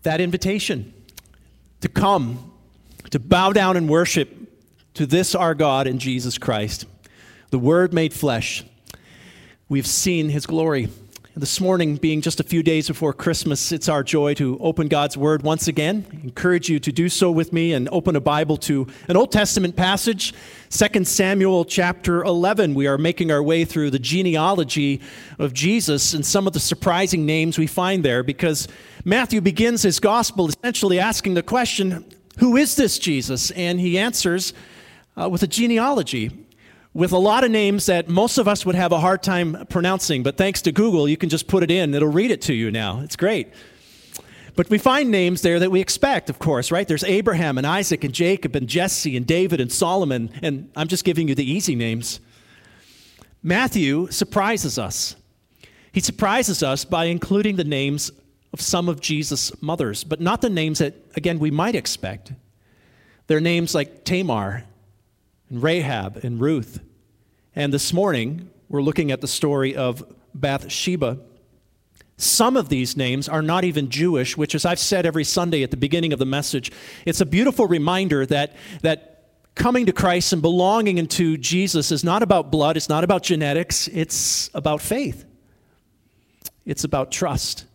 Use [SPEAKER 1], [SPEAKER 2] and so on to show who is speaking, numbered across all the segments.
[SPEAKER 1] that invitation to come, to bow down and worship to this our God in Jesus Christ, the Word made flesh. We've seen His glory. This morning, being just a few days before Christmas, it's our joy to open God's Word once again. I encourage you to do so with me and open a Bible to an Old Testament passage, 2 Samuel chapter 11. We are making our way through the genealogy of Jesus and some of the surprising names we find there, because Matthew begins his gospel essentially asking the question, who is this Jesus? And he answers with a genealogy, with a lot of names that most of us would have a hard time pronouncing. But thanks to Google, you can just put it in. It'll read it to you now. It's great. But we find names there that we expect, of course, right? There's Abraham and Isaac and Jacob and Jesse and David and Solomon. And I'm just giving you the easy names. Matthew surprises us. He surprises us by including the names of some of Jesus' mothers, but not the names that, again, we might expect. They're names like Tamar and Rahab and Ruth. And this morning, we're looking at the story of Bathsheba. Some of these names are not even Jewish, which, as I've said every Sunday at the beginning of the message, it's a beautiful reminder that coming to Christ and belonging into Jesus is not about blood, it's not about genetics, it's about faith. It's about trust.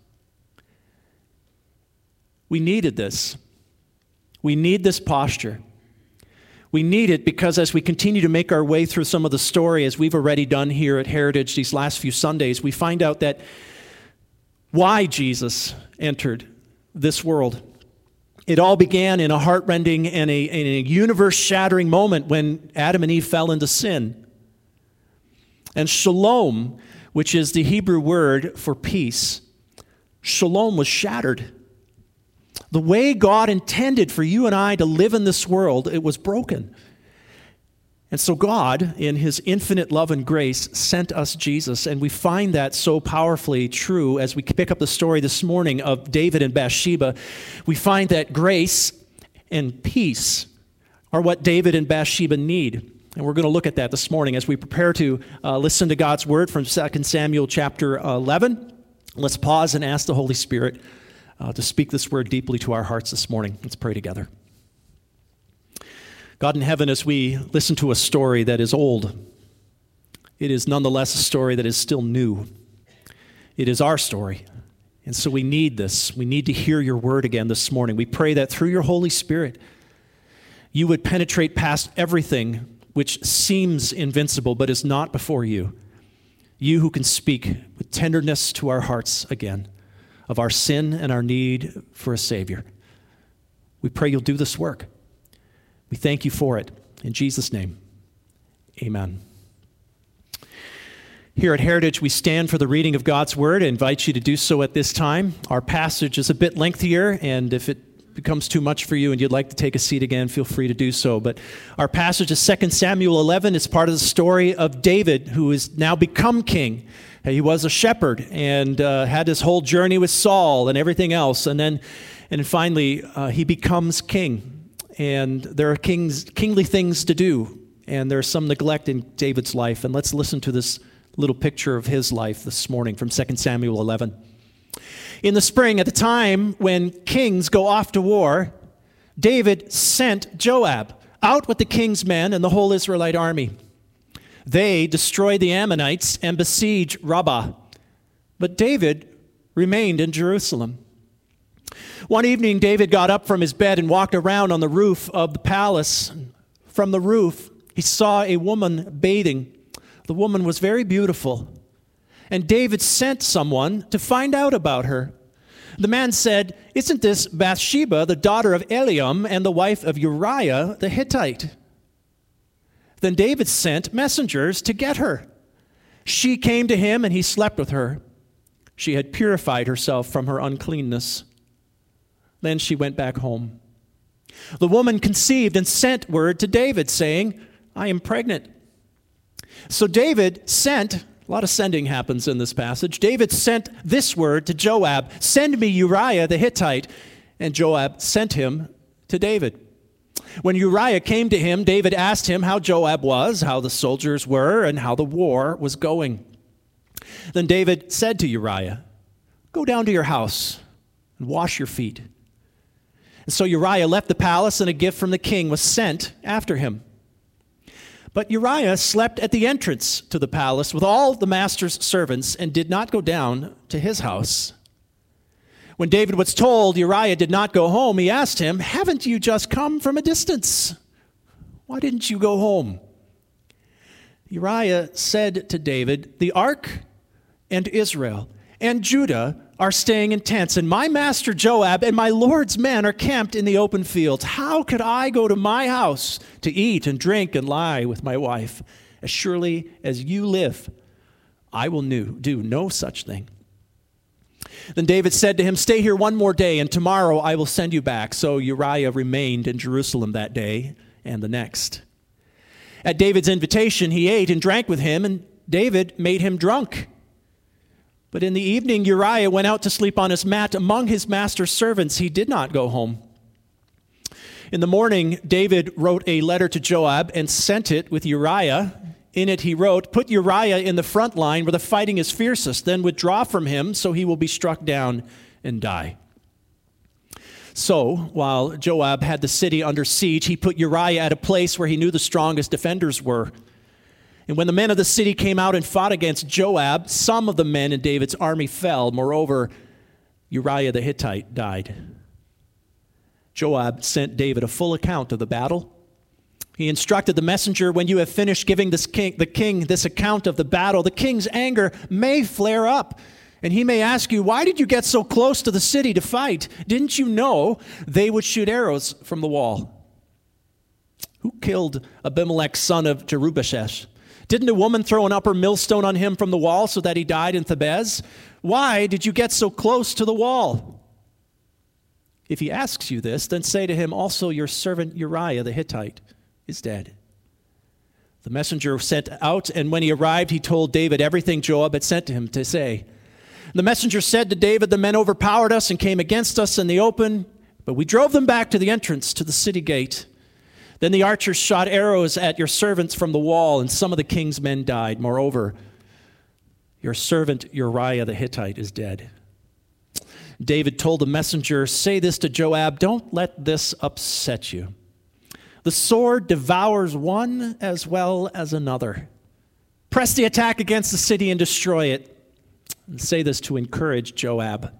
[SPEAKER 1] We needed this. We need this posture. We need it because as we continue to make our way through some of the story, as we've already done here at Heritage these last few Sundays, we find out that why Jesus entered this world. It all began in a heart-rending and a universe-shattering moment when Adam and Eve fell into sin. And shalom, which is the Hebrew word for peace, shalom was shattered. The way God intended for you and I to live in this world, it was broken. And so God, in His infinite love and grace, sent us Jesus. And we find that so powerfully true as we pick up the story this morning of David and Bathsheba. We find that grace and peace are what David and Bathsheba need. And we're going to look at that this morning as we prepare to listen to God's word from 2 Samuel chapter 11. Let's pause and ask the Holy Spirit to speak this word deeply to our hearts this morning. Let's pray together. God in heaven, as we listen to a story that is old, it is nonetheless a story that is still new. It is our story. And so we need this. We need to hear your word again this morning. We pray that through your Holy Spirit, you would penetrate past everything which seems invincible but is not before you. You who can speak with tenderness to our hearts again, of our sin and our need for a Savior. We pray you'll do this work. We thank you for it. In Jesus' name, amen. Here at Heritage, we stand for the reading of God's Word. I invite you to do so at this time. Our passage is a bit lengthier, and if it becomes too much for you and you'd like to take a seat again, feel free to do so. But our passage is 2 Samuel 11. It's part of the story of David, who has now become king. He was a shepherd and had his whole journey with Saul and everything else. And finally, he becomes king. And there are kingly things to do. And there's some neglect in David's life. And let's listen to this little picture of his life this morning from 2 Samuel 11. In the spring, at the time when kings go off to war, David sent Joab out with the king's men and the whole Israelite army. They destroyed the Ammonites and besieged Rabbah. But David remained in Jerusalem. One evening, David got up from his bed and walked around on the roof of the palace. From the roof, he saw a woman bathing. The woman was very beautiful. And David sent someone to find out about her. The man said, "Isn't this Bathsheba, the daughter of Eliam and the wife of Uriah the Hittite?" Then David sent messengers to get her. She came to him and he slept with her. She had purified herself from her uncleanness. Then she went back home. The woman conceived and sent word to David saying, "I am pregnant." So David sent, a lot of sending happens in this passage. David sent this word to Joab, "Send me Uriah the Hittite." And Joab sent him to David. When Uriah came to him, David asked him how Joab was, how the soldiers were, and how the war was going. Then David said to Uriah, "Go down to your house and wash your feet So Uriah left the palace, and a gift from the king was sent after him. But Uriah slept at the entrance to the palace with all the master's servants and did not go down to his house. When David was told Uriah did not go home, he asked him, "Haven't you just come from a distance? Why didn't you go home?" Uriah said to David, "The ark and Israel and Judah are staying in tents, and my master Joab and my Lord's men are camped in the open fields. How could I go to my house to eat and drink and lie with my wife? As surely as you live, I will do no such thing." Then David said to him, "Stay here one more day, and tomorrow I will send you back." So Uriah remained in Jerusalem that day and the next. At David's invitation, he ate and drank with him, and David made him drunk. But in the evening, Uriah went out to sleep on his mat among his master's servants. He did not go home. In the morning, David wrote a letter to Joab and sent it with Uriah. In it he wrote, "Put Uriah in the front line where the fighting is fiercest, then withdraw from him so he will be struck down and die." So, while Joab had the city under siege, he put Uriah at a place where he knew the strongest defenders were. And when the men of the city came out and fought against Joab, some of the men in David's army fell. Moreover, Uriah the Hittite died. Joab sent David a full account of the battle. He instructed the messenger, "When you have finished giving the king this account of the battle, the king's anger may flare up, and he may ask you, 'Why did you get so close to the city to fight? Didn't you know they would shoot arrows from the wall?' Who killed Abimelech, son of Jerubbaal? Didn't a woman throw an upper millstone on him from the wall so that he died in Thebez? Why did you get so close to the wall? If he asks you this, then say to him, 'Also your servant Uriah the Hittite is dead.'" The messenger sent out, and when he arrived, he told David everything Joab had sent to him to say. The messenger said to David, "The men overpowered us and came against us in the open, but we drove them back to the entrance to the city gate. Then the archers shot arrows at your servants from the wall, and some of the king's men died. Moreover, your servant Uriah the Hittite is dead." David told the messenger, "Say this to Joab, don't let this upset you. The sword devours one as well as another. Press the attack against the city and destroy it." And say this to encourage Joab.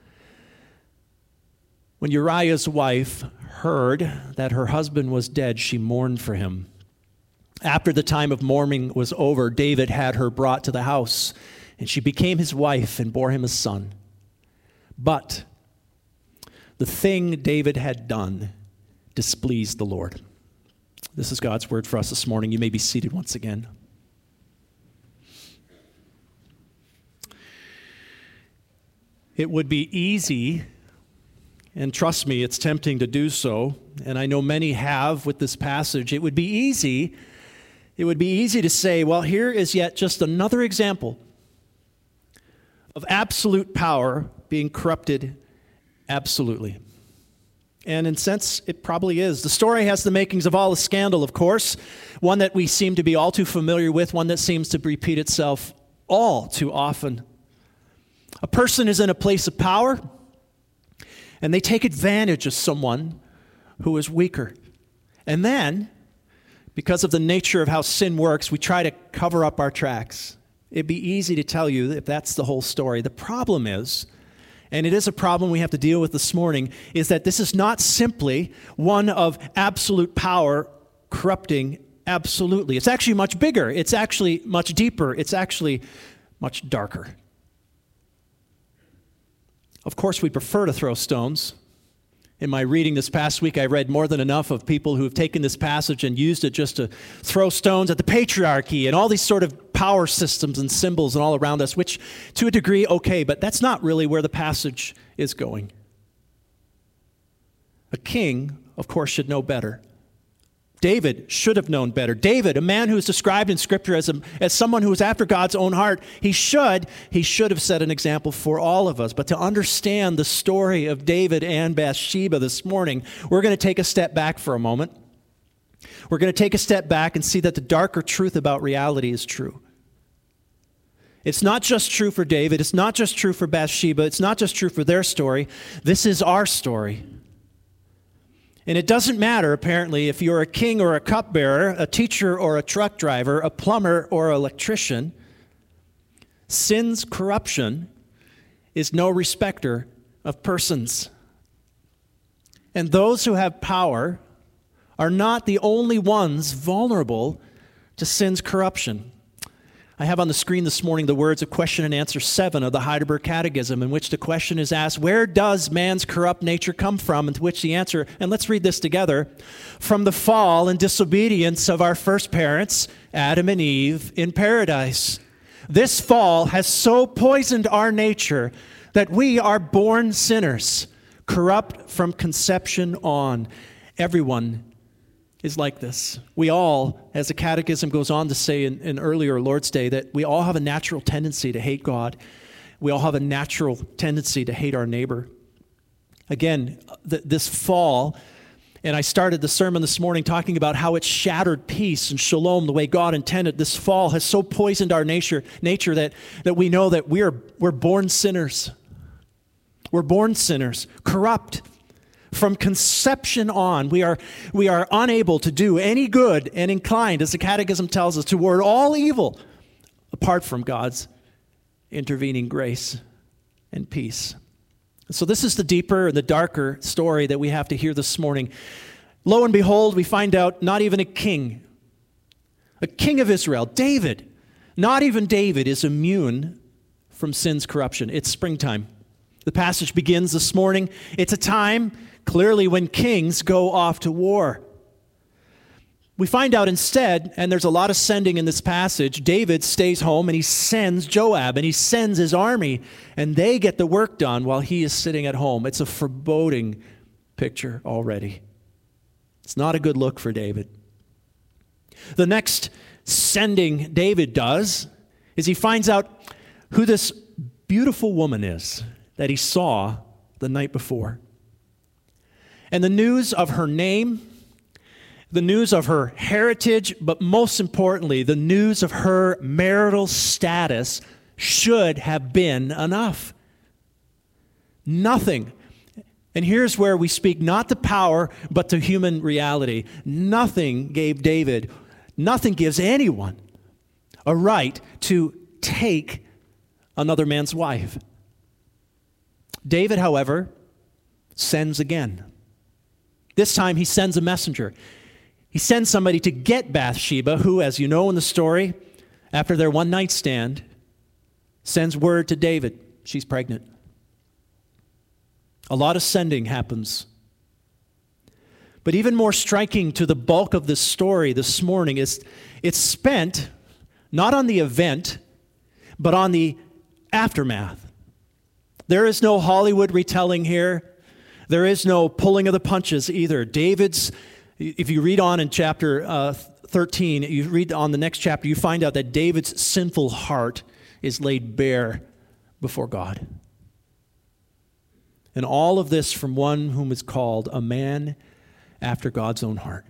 [SPEAKER 1] When Uriah's wife heard that her husband was dead, she mourned for him. After the time of mourning was over, David had her brought to the house, and she became his wife and bore him a son. But the thing David had done displeased the Lord. This is God's word for us this morning. You may be seated once again. It would be easy, and trust me, it's tempting to do so, and I know many have with this passage. It would be easy to say, well, here is yet just another example of absolute power being corrupted absolutely. And in a sense, it probably is. The story has the makings of all a scandal, of course, one that we seem to be all too familiar with, one that seems to repeat itself all too often. A person is in a place of power, and they take advantage of someone who is weaker. And then, because of the nature of how sin works, we try to cover up our tracks. It'd be easy to tell you if that's the whole story. The problem is, and it is a problem we have to deal with this morning, is that this is not simply one of absolute power corrupting absolutely. It's actually much bigger. It's actually much deeper. It's actually much darker. Of course, we prefer to throw stones. In my reading this past week, I read more than enough of people who have taken this passage and used it just to throw stones at the patriarchy and all these sort of power systems and symbols and all around us, which to a degree, okay, but that's not really where the passage is going. A king, of course, should know better. David should have known better. David, a man who is described in Scripture as someone who is after God's own heart, he should have set an example for all of us. But to understand the story of David and Bathsheba this morning, we're going to take a step back for a moment. We're going to take a step back and see that the darker truth about reality is true. It's not just true for David. It's not just true for Bathsheba. It's not just true for their story. This is our story. And it doesn't matter, apparently, if you're a king or a cupbearer, a teacher or a truck driver, a plumber or an electrician. Sin's corruption is no respecter of persons. And those who have power are not the only ones vulnerable to sin's corruption. I have on the screen this morning the words of question and answer 7 of the Heidelberg Catechism, in which the question is asked, where does man's corrupt nature come from? And to which the answer, and let's read this together, from the fall and disobedience of our first parents, Adam and Eve, in paradise. This fall has so poisoned our nature that we are born sinners, corrupt from conception on. Everyone is like this. We all, as the Catechism goes on to say in earlier Lord's Day, that we all have a natural tendency to hate God. We all have a natural tendency to hate our neighbor. Again, this fall, and I started the sermon this morning talking about how it shattered peace and shalom the way God intended. This fall has so poisoned our nature that we know that we're born sinners. We're born sinners, corrupt. From conception on, we are unable to do any good and inclined, as the Catechism tells us, toward all evil apart from God's intervening grace and peace. So this is the deeper and the darker story that we have to hear this morning. Lo and behold, we find out not even a king of Israel, David, not even David is immune from sin's corruption. It's springtime. The passage begins this morning. It's a time, clearly, when kings go off to war. We find out instead, and there's a lot of sending in this passage, David stays home and he sends Joab and he sends his army, and they get the work done while he is sitting at home. It's a foreboding picture already. It's not a good look for David. The next sending David does is he finds out who this beautiful woman is that he saw the night before. And the news of her name, the news of her heritage, but most importantly, the news of her marital status should have been enough. Nothing. And here's where we speak not to power, but to human reality. Nothing gives anyone a right to take another man's wife. David, however, sends again. This time he sends a messenger. He sends somebody to get Bathsheba, who, as you know in the story, after their one-night stand, sends word to David. She's pregnant. A lot of sending happens. But even more striking to the bulk of this story this morning is it's spent not on the event, but on the aftermath. There is no Hollywood retelling here. There is no pulling of the punches either. If you read on in chapter 13, you read on the next chapter, you find out that David's sinful heart is laid bare before God. And all of this from one whom is called a man after God's own heart.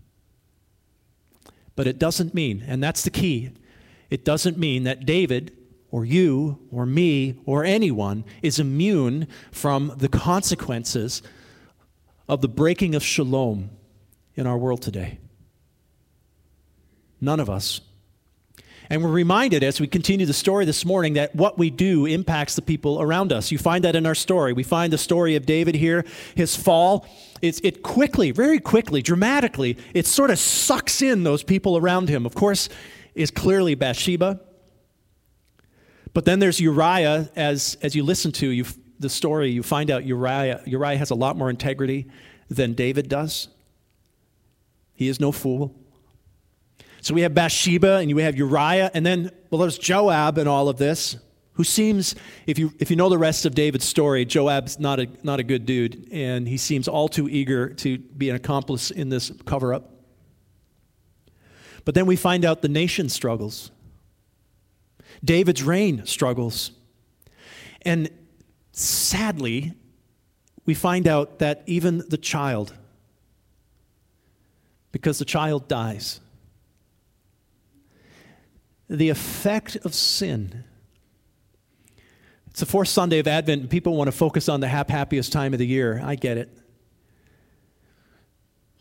[SPEAKER 1] But it doesn't mean, and that's the key, it doesn't mean that David or you, or me, or anyone is immune from the consequences of the breaking of shalom in our world today. None of us. And we're reminded as we continue the story this morning that what we do impacts the people around us. You find that in our story. We find the story of David here, his fall. It quickly, very quickly, dramatically, it sort of sucks in those people around him. Of course, is clearly Bathsheba. But then there's Uriah. As you listen to the story, you find out Uriah has a lot more integrity than David does. He is no fool. So we have Bathsheba and you have Uriah, and then, there's Joab in all of this, who seems, if you know the rest of David's story, Joab's not a good dude, and he seems all too eager to be an accomplice in this cover-up. But then we find out the nation struggles. David's reign struggles. And sadly, we find out that even the child, because the child dies, the effect of sin. It's the fourth Sunday of Advent, and people want to focus on the happiest time of the year. I get it.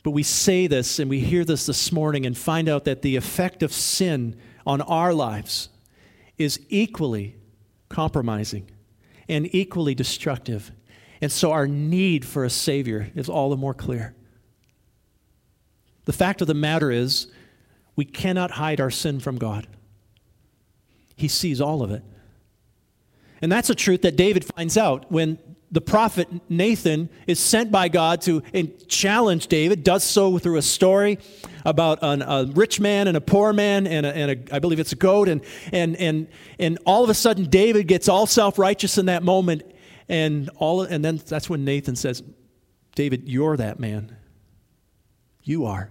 [SPEAKER 1] But we say this and we hear this morning and find out that the effect of sin on our lives is equally compromising and equally destructive. And so our need for a Savior is all the more clear. The fact of the matter is, we cannot hide our sin from God. He sees all of it. And that's a truth that David finds out when the prophet Nathan is sent by God to challenge David, does so through a story about a rich man and a poor man and I believe it's a goat. And all of a sudden, David gets all self-righteous in that moment. And then that's when Nathan says, David, you're that man. You are.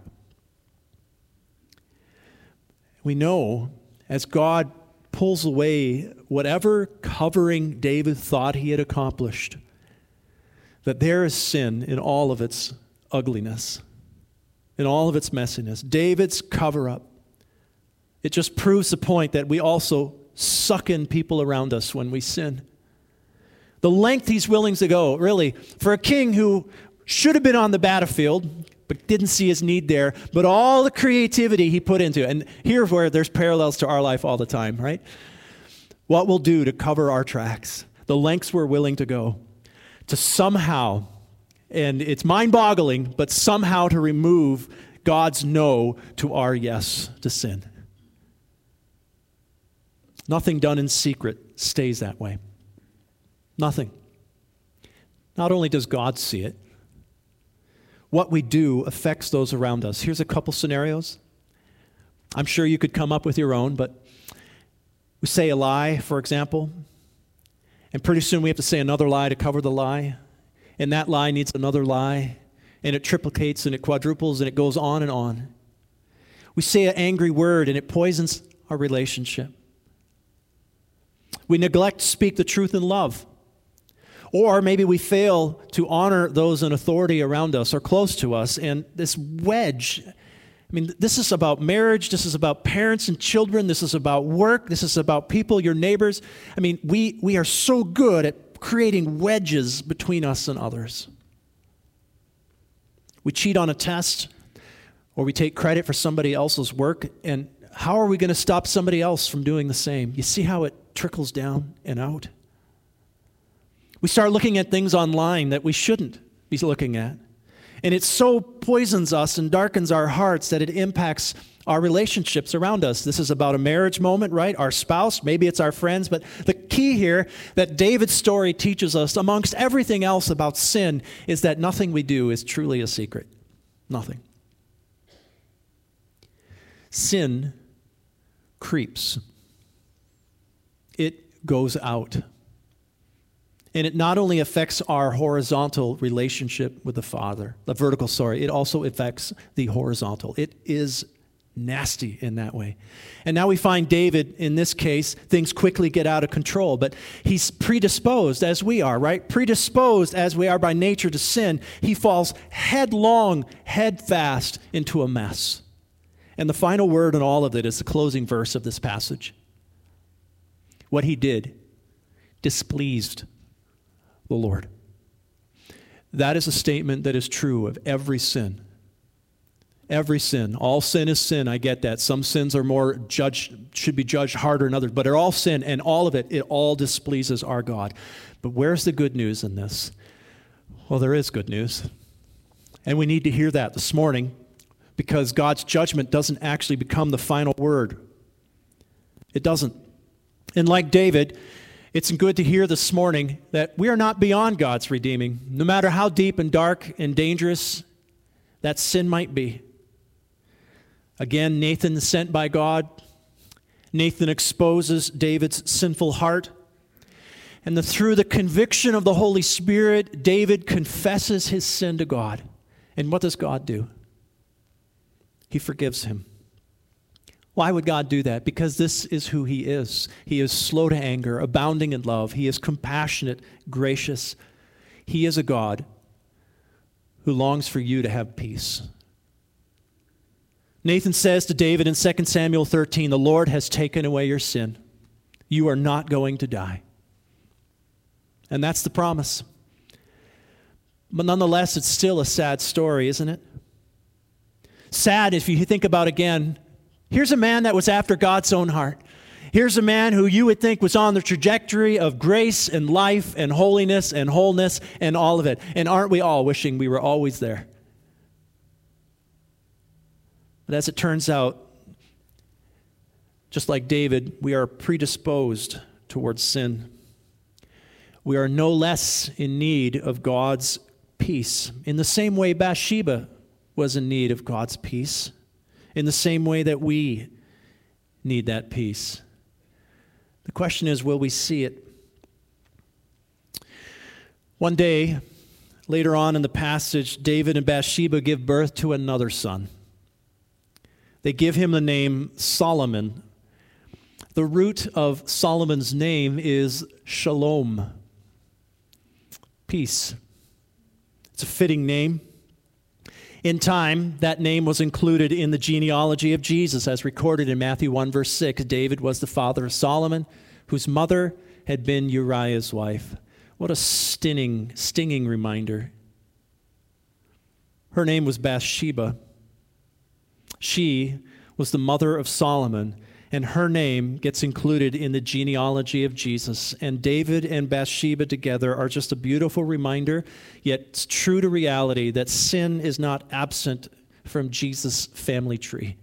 [SPEAKER 1] We know as God pulls away whatever covering David thought he had accomplished, that there is sin in all of its ugliness, in all of its messiness. David's cover-up. It just proves the point that we also suck in people around us when we sin. The length he's willing to go, really, for a king who should have been on the battlefield, but didn't see his need there, but all the creativity he put into it. And here's where there's parallels to our life all the time, right? What we'll do to cover our tracks, the lengths we're willing to go, to somehow, and it's mind-boggling, but somehow to remove God's no to our yes to sin. Nothing done in secret stays that way. Nothing. Not only does God see it, what we do affects those around us. Here's a couple scenarios. I'm sure you could come up with your own, but we say a lie, for example, and pretty soon we have to say another lie to cover the lie, and that lie needs another lie, and it triplicates and it quadruples and it goes on and on. We say an angry word and it poisons our relationship. We neglect to speak the truth in love. Or maybe we fail to honor those in authority around us or close to us. And this wedge, this is about marriage. This is about parents and children. This is about work. This is about people, your neighbors. We are so good at creating wedges between us and others. We cheat on a test, or we take credit for somebody else's work. And how are we going to stop somebody else from doing the same? You see how it trickles down and out? We start looking at things online that we shouldn't be looking at. And it so poisons us and darkens our hearts that it impacts our relationships around us. This is about a marriage moment, right? Our spouse, maybe it's our friends. But the key here that David's story teaches us, amongst everything else about sin, is that nothing we do is truly a secret. Nothing. Sin creeps. It goes out. And it not only affects our horizontal relationship with the Father, the vertical, it also affects the horizontal. It is nasty in that way. And now we find David, in this case, things quickly get out of control, but he's predisposed as we are, right? Predisposed as we are by nature to sin. He falls headlong, head fast into a mess. And the final word in all of it is the closing verse of this passage. What he did displeased the Lord. That is a statement that is true of every sin. Every sin. All sin is sin, I get that. Some sins are more should be judged harder than others, but they're all sin, and all of it all displeases our God. But where's the good news in this? Well, there is good news. And we need to hear that this morning, because God's judgment doesn't actually become the final word. It doesn't. And like David, it's good to hear this morning that we are not beyond God's redeeming, no matter how deep and dark and dangerous that sin might be. Again, Nathan is sent by God. Nathan exposes David's sinful heart. And through the conviction of the Holy Spirit, David confesses his sin to God. And what does God do? He forgives him. Why would God do that? Because this is who he is. He is slow to anger, abounding in love. He is compassionate, gracious. He is a God who longs for you to have peace. Nathan says to David in 2 Samuel 13, "The Lord has taken away your sin. You are not going to die." And that's the promise. But nonetheless, it's still a sad story, isn't it? Sad if you think about again, here's a man that was after God's own heart. Here's a man who you would think was on the trajectory of grace and life and holiness and wholeness and all of it. And aren't we all wishing we were always there? But as it turns out, just like David, we are predisposed towards sin. We are no less in need of God's peace. In the same way Bathsheba was in need of God's peace. In the same way that we need that peace. The question is, will we see it? One day, later on in the passage, David and Bathsheba give birth to another son. They give him the name Solomon. The root of Solomon's name is Shalom, peace. It's a fitting name. In time, that name was included in the genealogy of Jesus, as recorded in Matthew 1, verse 6. David was the father of Solomon, whose mother had been Uriah's wife. What a stinging reminder. Her name was Bathsheba. She was the mother of Solomon, and her name gets included in the genealogy of Jesus. And David and Bathsheba together are just a beautiful reminder, yet it's true to reality that sin is not absent from Jesus' family tree.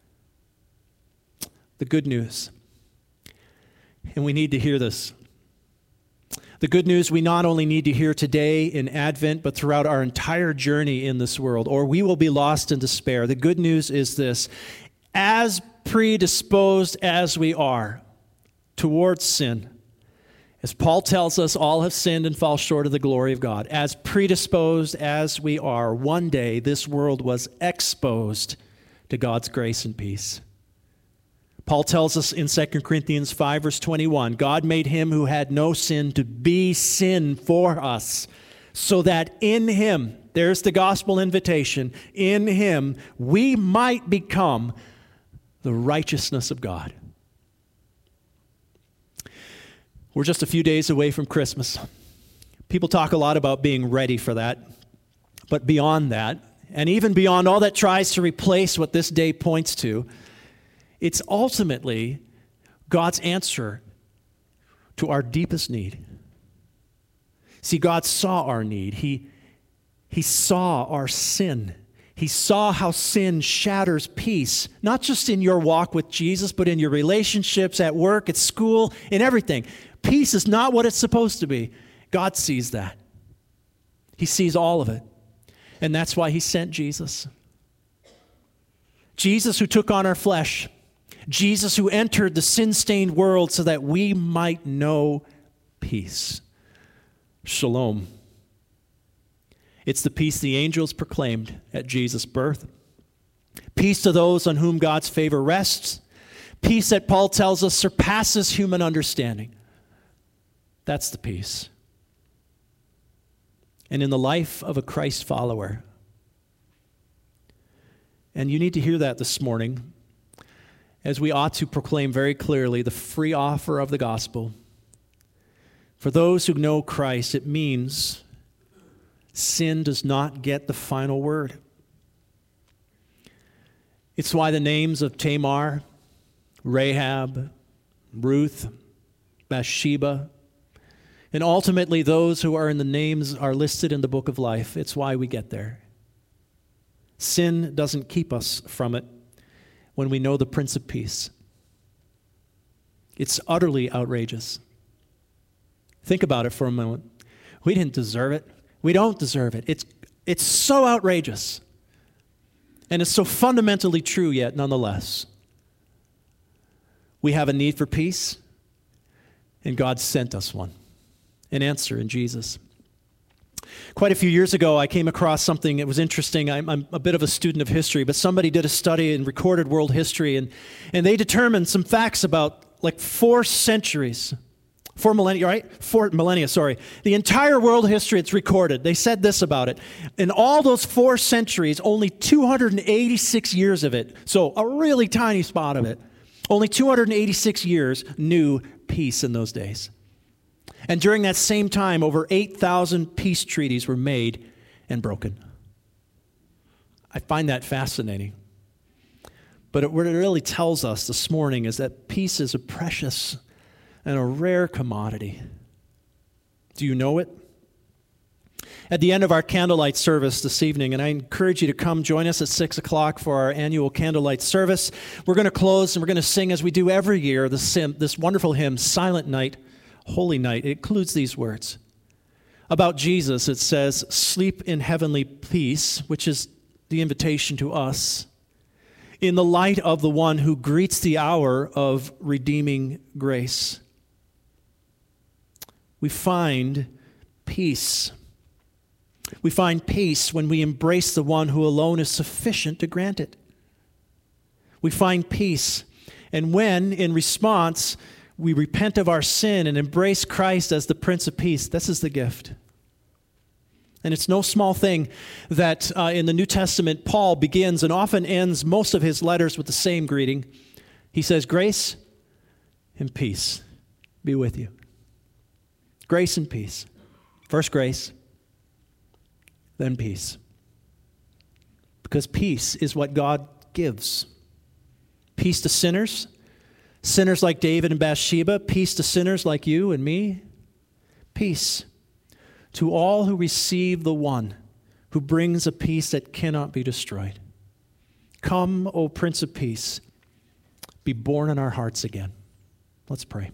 [SPEAKER 1] The good news, and we need to hear this. The good news we not only need to hear today in Advent, but throughout our entire journey in this world, or we will be lost in despair. The good news is this: as predisposed as we are towards sin, as Paul tells us, all have sinned and fall short of the glory of God. As predisposed as we are, one day this world was exposed to God's grace and peace. Paul tells us in 2 Corinthians 5, verse 21, God made him who had no sin to be sin for us, so that in him, there's the gospel invitation, in him we might become the righteousness of God. We're just a few days away from Christmas. People talk a lot about being ready for that. But beyond that, and even beyond all that tries to replace what this day points to, it's ultimately God's answer to our deepest need. See, God saw our need. He saw our sin. He saw how sin shatters peace, not just in your walk with Jesus, but in your relationships, at work, at school, in everything. Peace is not what it's supposed to be. God sees that. He sees all of it. And that's why he sent Jesus. Jesus who took on our flesh. Jesus who entered the sin-stained world so that we might know peace. Shalom. It's the peace the angels proclaimed at Jesus' birth. Peace to those on whom God's favor rests. Peace that Paul tells us surpasses human understanding. That's the peace. And in the life of a Christ follower, and you need to hear that this morning, as we ought to proclaim very clearly the free offer of the gospel. For those who know Christ, it means sin does not get the final word. It's why the names of Tamar, Rahab, Ruth, Bathsheba, and ultimately those who are in the names are listed in the book of life. It's why we get there. Sin doesn't keep us from it when we know the Prince of Peace. It's utterly outrageous. Think about it for a moment. We didn't deserve it. We don't deserve it. It's so outrageous. And it's so fundamentally true yet, nonetheless. We have a need for peace, and God sent us one. An answer in Jesus. Quite a few years ago, I came across something that was interesting. I'm a bit of a student of history, but somebody did a study in recorded world history, and they determined some facts about like 4 millennia, sorry. The entire world history, it's recorded. They said this about it. In all those 4 centuries, only 286 years of it, so a really tiny spot of it, only 286 years knew peace in those days. And during that same time, over 8,000 peace treaties were made and broken. I find that fascinating. But what it really tells us this morning is that peace is a precious and a rare commodity. Do you know it? At the end of our candlelight service this evening, and I encourage you to come join us at 6 o'clock for our annual candlelight service, we're going to close and we're going to sing, as we do every year, this wonderful hymn, Silent Night, Holy Night. It includes these words. About Jesus, it says, sleep in heavenly peace, which is the invitation to us, in the light of the one who greets the hour of redeeming grace. We find peace. We find peace when we embrace the one who alone is sufficient to grant it. We find peace, and when, in response, we repent of our sin and embrace Christ as the Prince of Peace, this is the gift. And it's no small thing that in the New Testament, Paul begins and often ends most of his letters with the same greeting. He says, grace and peace be with you. Grace and peace. First grace, then peace. Because peace is what God gives. Peace to sinners, sinners like David and Bathsheba, peace to sinners like you and me, peace to all who receive the one who brings a peace that cannot be destroyed. Come, O Prince of Peace, be born in our hearts again. Let's pray.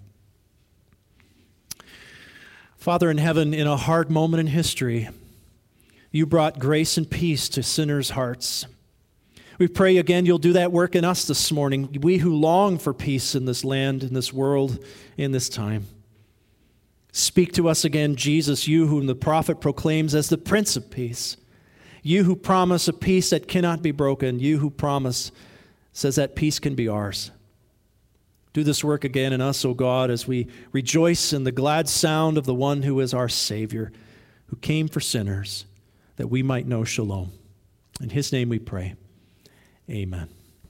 [SPEAKER 1] Father in heaven, in a hard moment in history, you brought grace and peace to sinners' hearts. We pray again you'll do that work in us this morning, we who long for peace in this land, in this world, in this time. Speak to us again, Jesus, you whom the prophet proclaims as the Prince of Peace. You who promise a peace that cannot be broken. You who promise says that peace can be ours. Do this work again in us, O God, as we rejoice in the glad sound of the one who is our Savior, who came for sinners, that we might know shalom. In his name we pray. Amen.